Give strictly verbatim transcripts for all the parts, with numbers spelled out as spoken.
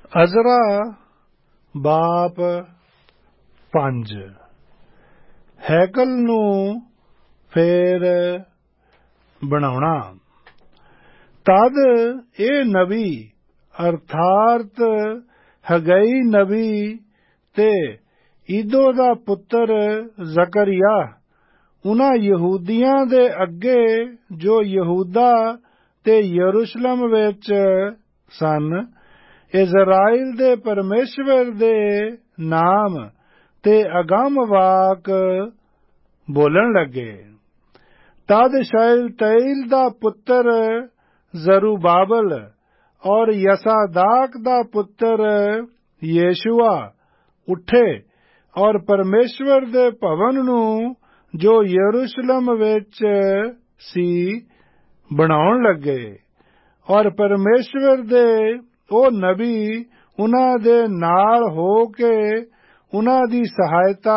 Ezra ਬਾਪ ਪੰਜ। ਹੈਕਲ ਨੂੰ ਫੇਰ ਬਣਾਉਣਾ। ਤਦ ਇਹ ਨਬੀ ਅਰਥਾਤ ਹਗਈ ਨਬੀ ਤੇ ਈਦੋ ਦਾ ਪੁੱਤਰ ਜ਼ਕਰਿਆ ਉਨ੍ਹਾਂ ਯਹੂਦੀਆਂ ਦੇ ਅੱਗੇ ਜੋ ਯਹੂਦਾ ਤੇ ਯਰੂਸ਼ਲਮ ਵਿੱਚ ਸਨ ਇਜ਼ਰਾਈਲ ਦੇ ਪਰਮੇਸ਼ਵਰ ਦੇ ਨਾਮ ਤੇ ਅਗੰਮ ਵਾਕ ਬੋਲਣ ਲੱਗੇ। ਤਦ ਸ਼ਾਇਲਤੀਏਲ ਦਾ ਪੁੱਤਰ ਜ਼ਰੁਬਾਬਲ ਔਰ ਯਸਾਦਾਕ ਦਾ ਪੁੱਤਰ ਯੇਸ਼ੂਆ ਉੱਠੇ ਔਰ ਪਰਮੇਸ਼ਵਰ ਦੇ ਭਵਨ ਨੂੰ ਜੋ ਯਰੂਸ਼ਲਮ ਵਿੱਚ ਸੀ ਬਣਾਉਣ ਲੱਗੇ ਔਰ ਪਰਮੇਸ਼ਵਰ ਦੇ ਉਹ ਨਬੀ ਉਨ੍ਹਾਂ ਦੇ ਨਾਲ ਹੋ ਕੇ ਉਨ੍ਹਾਂ ਦੀ ਸਹਾਇਤਾ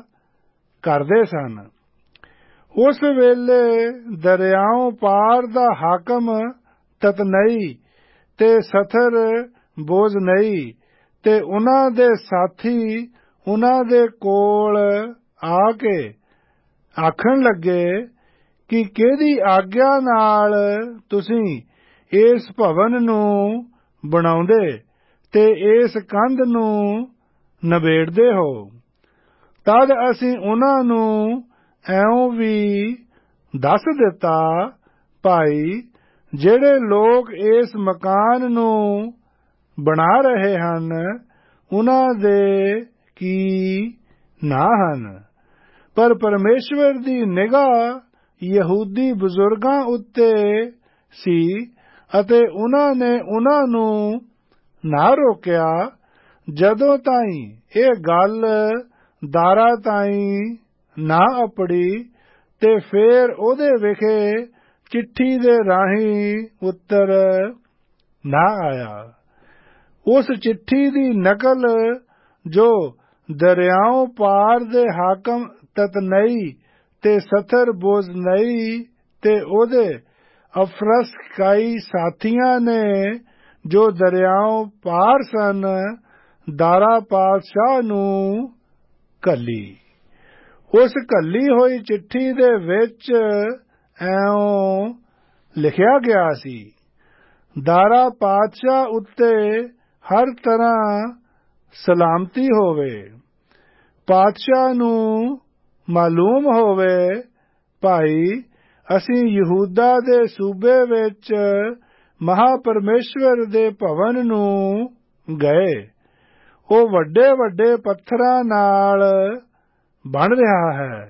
ਕਰਦੇ ਸਨ। ਉਸ ਵੇਲੇ ਦਰਿਆਓਂ ਪਾਰ ਦਾ ਹਾਕਮ ਤਤਨਈ ਤੇ ਸਥਰ ਬੋਜ਼ਨਈ ਤੇ ਉਨ੍ਹਾਂ ਦੇ ਸਾਥੀ ਉਨ੍ਹਾਂ ਦੇ ਕੋਲ ਆ ਕੇ ਆਖਣ ਲੱਗੇ ਕਿ ਕਿਹਦੀ ਆਗਿਆ ਨਾਲ ਤੁਸੀਂ ਇਸ ਭਵਨ ਨੂੰ ਬਣਾਉਂਦੇ ਤੇ ਇਸ ਕੰਧ ਨੂੰ ਨਿਬੇੜਦੇ ਹੋ। ਤਦ ਅਸੀਂ ਉਨ੍ਹਾਂ ਨੂੰ ਐਉਂ ਵੀ ਦੱਸ ਦਿੱਤਾ, ਭਾਈ ਜਿਹੜੇ ਲੋਕ ਇਸ ਮਕਾਨ ਨੂੰ ਬਣਾ ਰਹੇ ਹਨ ਉਨ੍ਹਾਂ ਦੇ ਕੀ ਨਾਂ ਹਨ, ਪਰ ਪਰਮੇਸ਼ਵਰ ਦੀ ਨਿਗਾਹ ਯਹੂਦੀ ਬਜ਼ੁਰਗਾਂ ਉੱਤੇ ਸੀ ਅਤੇ ਉਨ੍ਹਾਂ ਨੇ ਉਨ੍ਹਾਂ ਨੂੰ ਨਾ ਰੋਕਿਆ ਜਦੋਂ ਤਾਈਂ ਇਹ ਗੱਲ ਦਾਰਾ ਤਾਈਂ ਨਾ ਅਪੜੀ ਤੇ ਫੇਰ ਉਹਦੇ ਵਿਖੇ ਚਿੱਠੀ ਦੇ ਰਾਹੀਂ ਉੱਤਰ ਨਾ ਆਇਆ। ਉਸ ਚਿੱਠੀ ਦੀ ਨਕਲ ਜੋ ਦਰਿਆਓਂ ਪਾਰ ਦੇ ਹਾਕਮ ਤਤਨਈ ਤੇ ਸਥਰ ਬੋਜ਼ਨਈ ਤੇ ਉਹਦੇ ਅਫਰਸਕਾਈ ਸਾਥੀਆਂ ਨੇ ਜੋ ਦਰਿਆਓਂ ਪਾਰ ਸਨ ਦਾਰਾ ਪਾਤਸ਼ਾਹ ਨੂੰ ਘੱਲੀ। ਉਸ ਘੱਲੀ ਹੋਈ ਚਿੱਠੀ ਦੇ ਵਿੱਚ ਐਉਂ ਲਿਖਿਆ ਗਿਆ ਸੀ, ਦਾਰਾ ਪਾਤਸ਼ਾਹ ਉੱਤੇ ਹਰ ਤਰ੍ਹਾਂ ਸਲਾਮਤੀ ਹੋਵੇ। ਪਾਤਸ਼ਾਹ ਨੂੰ ਮਾਲੂਮ ਹੋਵੇ, ਭਾਈ ਅਸੀਂ ਯਹੂਦਾ ਦੇ ਸੂਬੇ ਵਿੱਚ ਮਹਾਪਰਮੇਸ਼ਵਰ ਦੇ ਭਵਨ ਨੂੰ ਗਏ। ਉਹ ਵੱਡੇ ਵੱਡੇ ਪੱਥਰਾਂ ਨਾਲ ਬਣ ਰਿਹਾ ਹੈ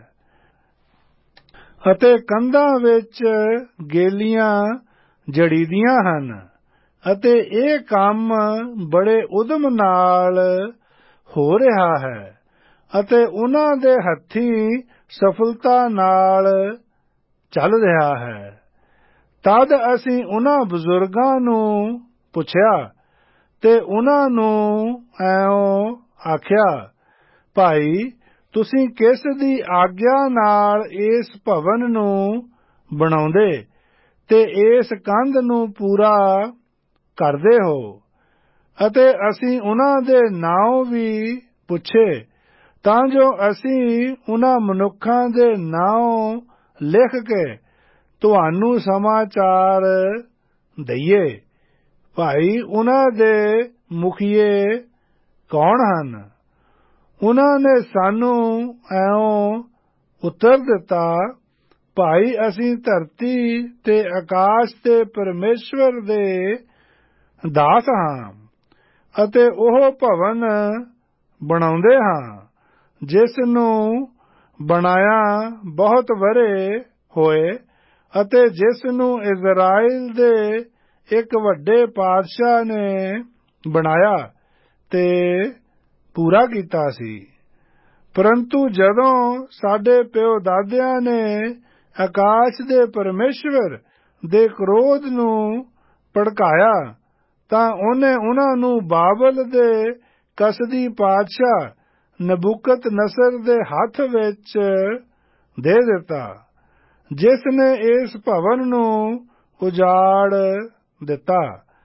ਅਤੇ ਕੰਧਾਂ ਵਿੱਚ ਗੇਲੀਆਂ ਜੜੀਦੀਆਂ ਹਨ ਅਤੇ ਇਹ ਕੰਮ ਬੜੇ ਉਦਮ ਨਾਲ ਹੋ ਰਿਹਾ ਹੈ ਅਤੇ ਉਨ੍ਹਾਂ ਦੇ ਹੱਥੀਂ ਸਫਲਤਾ ਨਾਲ ਚੱਲ ਰਿਹਾ ਹੈ। ਤਦ ਅਸੀਂ ਉਨ੍ਹਾਂ ਬਜ਼ੁਰਗਾਂ ਨੂੰ ਪੁੱਛਿਆ ਤੇ ਉਨ੍ਹਾਂ ਨੂੰ ਐਉਂ ਆਖਿਆ, ਭਾਈ ਤੁਸੀਂ ਕਿਸ ਦੀ ਆਗਿਆ ਨਾਲ ਇਸ ਭਵਨ ਨੂੰ ਬਣਾਉਂਦੇ ਤੇ ਇਸ ਕੰਧ ਨੂੰ ਪੂਰਾ ਕਰਦੇ ਹੋ? ਅਤੇ ਅਸੀਂ ਉਨ੍ਹਾਂ ਦੇ ਨਾਂ ਵੀ ਪੁੱਛੇ ਤਾਂ ਜੋ ਅਸੀਂ ਉਨ੍ਹਾਂ ਮਨੁੱਖਾਂ ਦੇ ਨਾਂ ਲਿਖ ਕੇ ਤੁਹਾਨੂੰ ਸਮਾਚਾਰ ਦਈਏ, ਭਾਈ ਉਨ੍ਹਾਂ ਦੇ ਮੁਖੀਏ ਕੌਣ ਹਨ? ਉਨ੍ਹਾਂ ਨੇ ਸਾਨੂੰ ਐਉਂ ਉੱਤਰ ਦਿੱਤਾ, ਭਾਈ ਅਸੀਂ ਧਰਤੀ ਤੇ ਆਕਾਸ਼ ਦੇ ਪਰਮੇਸ਼ਵਰ ਦੇ ਦਾਸ ਹਾਂ ਅਤੇ ਉਹ ਭਵਨ ਬਣਾਉਂਦੇ ਹਾਂ ਜਿਸ ਨੂੰ ਬਣਾਇਆ ਬਹੁਤ ਵਰ੍ਹੇ ਹੋਏ ਅਤੇ ਜਿਸ ਨੂੰ ਇਜ਼ਰਾਈਲ ਦੇ ਇੱਕ ਵੱਡੇ ਪਾਤਸ਼ਾਹ ਨੇ ਬਣਾਇਆ ਤੇ ਪੂਰਾ ਕੀਤਾ ਸੀ। ਪਰੰਤੂ ਜਦੋਂ ਸਾਡੇ ਪਿਓ ਦਾਦਿਆਂ ਨੇ ਆਕਾਸ਼ ਦੇ ਪਰਮੇਸ਼ਵਰ ਦੇ ਕ੍ਰੋਧ ਨੂੰ ਭੜਕਾਇਆ ਤਾਂ ਉਹਨੇ ਉਨ੍ਹਾਂ ਨੂੰ ਬਾਬਲ ਦੇ ਕਸਦੀ ਪਾਤਸ਼ਾਹ ਨਬੂਕਤ-ਨਸਰ ਦੇ ਹੱਥ ਵਿੱਚ ਦੇ ਦਿੱਤਾ, ਜਿਸ ਨੇ ਇਸ ਭਵਨ ਨੂੰ ਉਜਾੜ ਦਿੱਤਾ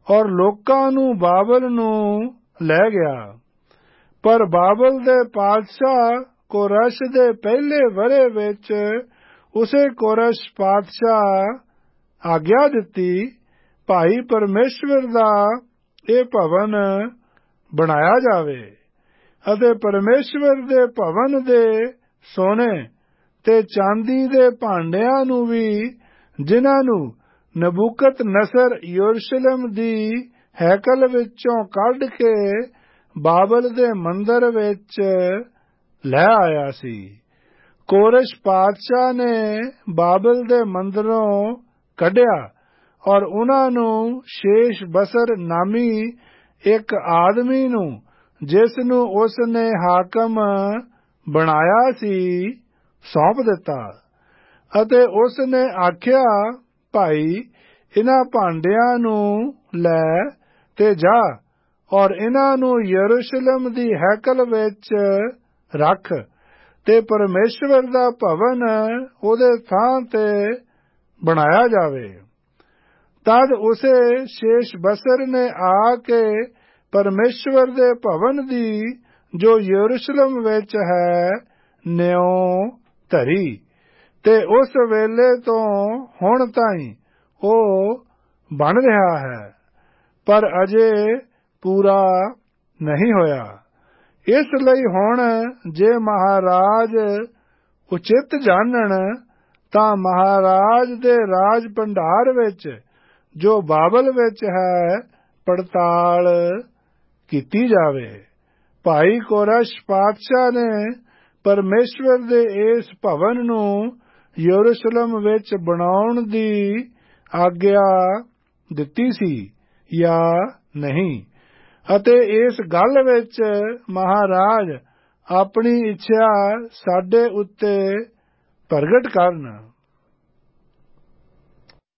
ਔਰ ਲੋਕਾਂ ਨੂੰ ਬਾਬਲ ਨੂੰ ਲੈ ਗਿਆ। ਪਰ ਬਾਬਲ ਦੇ ਪਾਤਸ਼ਾਹ ਕੋਰਸ਼ ਦੇ ਪਹਿਲੇ ਵਰ੍ਹੇ ਵਿੱਚ ਉਸੇ ਕੋਰਸ਼ ਪਾਤਸ਼ਾਹ ਆਗਿਆ ਦਿੱਤੀ, ਭਾਈ ਪਰਮੇਸ਼ਵਰ ਦਾ ਇਹ ਭਵਨ ਬਣਾਇਆ ਜਾਵੇ ਅਤੇ ਪਰਮੇਸ਼ਵਰ ਦੇ ਭਵਨ ਦੇ ਸੋਨੇ ਤੇ ਚਾਂਦੀ ਦੇ ਭਾਂਡਿਆਂ ਨੂੰ ਵੀ, ਜਿਨ੍ਹਾਂ ਨੂੰ ਨਬੂਕਤ ਨਸਰ ਯਰੂਸ਼ਲਮ ਦੀ ਹੈਕਲ ਵਿੱਚੋਂ ਕੱਢ ਕੇ ਬਾਬਲ ਦੇ ਮੰਦਰ ਵਿੱਚ ਲੈ ਆਇਆ ਸੀ। ਕੋਰਸ਼ ਪਾਤਸ਼ਾਹ ਨੇ ਬਾਬਲ ਦੇ ਮੰਦਰੋਂ ਕੱਢਿਆ ਔਰ ਉਹਨਾਂ ਨੂੰ ਸ਼ੇਸ਼ ਬਸਰ ਨਾਮੀ ਇੱਕ ਆਦਮੀ ਨੂੰ, ਜਿਸ ਨੂੰ ਉਸ ਨੇ ਹਾਕਮ ਬਣਾਇਆ ਸੀ, ਸੌਂਪ ਦਿੱਤਾ ਅਤੇ ਉਸ ਨੇ ਆਖਿਆ, ਭਾਈ ਇਹਨਾਂ ਭਾਂਡਿਆਂ ਨੂੰ ਲੈ ਤੇ ਜਾ ਔਰ ਇਹਨਾਂ ਨੂੰ ਯਰੂਸ਼ਲਮ ਦੀ ਹੈਕਲ ਵਿੱਚ ਰੱਖ ਤੇ ਪਰਮੇਸ਼ਵਰ ਦਾ ਭਵਨ ਉਹਦੇ ਥਾਂ ਤੇ ਬਣਾਇਆ ਜਾਵੇ। ਤਦ ਉਸੇ ਸ਼ੇਸ਼ ਬਸਰ ਨੇ ਆ ਕੇ ਪਰਮੇਸ਼ਵਰ ਦੇ ਭਵਨ ਦੀ, ਜੋ ਯਰੂਸ਼ਲਮ ਵਿੱਚ ਹੈ, ਨਿਉ ਧਰੀ ਤੇ ਉਸ ਵੇਲੇ ਤੋਂ ਹੁਣ ਤਾਈਂ ਉਹ ਬਣ ਰਿਹਾ ਹੈ, ਪਰ ਅਜੇ ਪੂਰਾ ਨਹੀਂ ਹੋਇਆ। ਇਸ ਲਈ ਹੁਣ ਜੇ ਮਹਾਰਾਜ ਉਚਿਤ ਜਾਣਨ ਤਾਂ ਮਹਾਰਾਜ ਦੇ ਰਾਜ ਭੰਡਾਰ ਵਿੱਚ, ਜੋ ਬਾਬਲ ਵਿੱਚ ਹੈ, ਪੜਤਾਲ ਕੀਤੀ ਜਾਵੇ। ਭਾਈ ਕੋਰਸ਼ ਪਾਤਸ਼ਾਹ ਨੇ ਪਰਮੇਸ਼ਵਰ ਦੇ ਇਸ ਭਵਨ ਨੂੰ ਯਰੂਸ਼ਲਮ ਵਿੱਚ ਬਣਾਉਣ ਦੀ ਆਗਿਆ ਦਿੱਤੀ ਸੀ ਜਾਂ ਨਹੀਂ, ਅਤੇ ਇਸ ਗੱਲ ਵਿੱਚ ਮਹਾਰਾਜ ਆਪਣੀ ਇੱਛਾ ਸਾਡੇ ਉੱਤੇ ਪ੍ਰਗਟ ਕਰਨ।